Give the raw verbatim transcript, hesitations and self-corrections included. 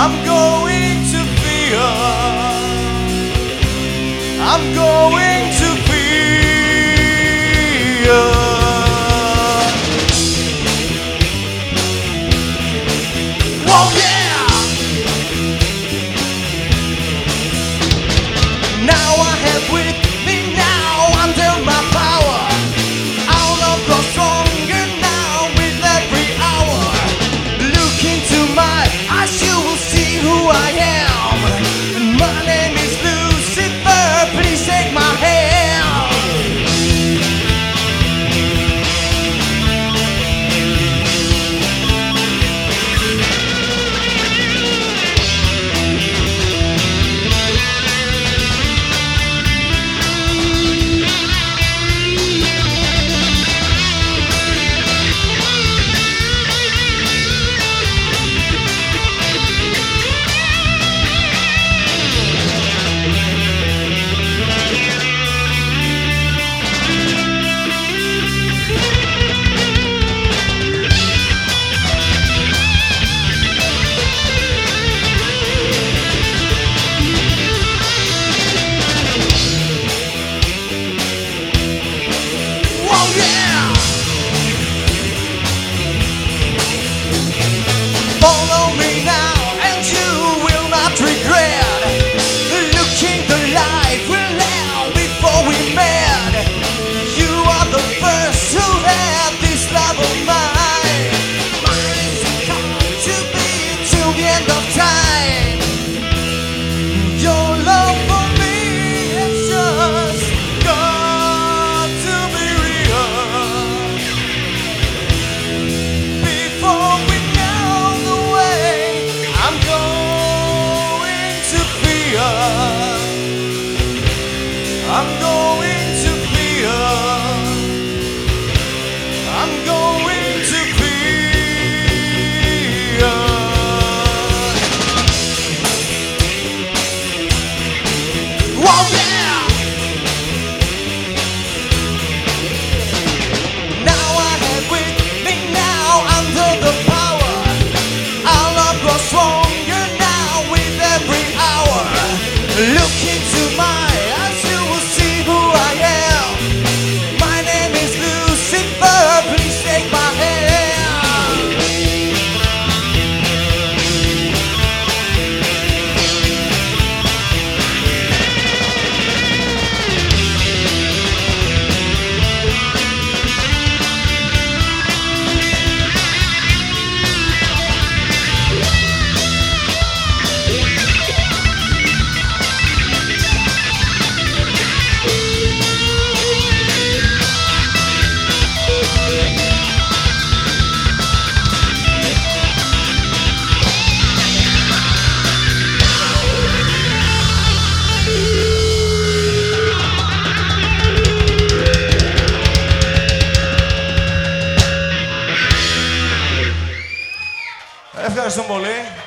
I'm going to fear. I'm going to fear. Oh yeah! Now I have with me now under my power. I'll not grow stronger now with every hour. Look into my eyes, you will see who I am. My name is Lucifer, please take my hand. Follow me now and you will not regret looking the life we left before we met. You are the first who had this love of mine. Mine is come to be till the end of time. Your love for me has just got to be real. Before we know the way, I'm going to fear. I'm going to fear. I'm going to fear. Whoa, yeah! Now I have with me now under the power. I'll not grow stronger now with every hour. Look into my eyes, you will see who I am. My name is Lucifer, please take my hand. Ευχαριστώ πολύ.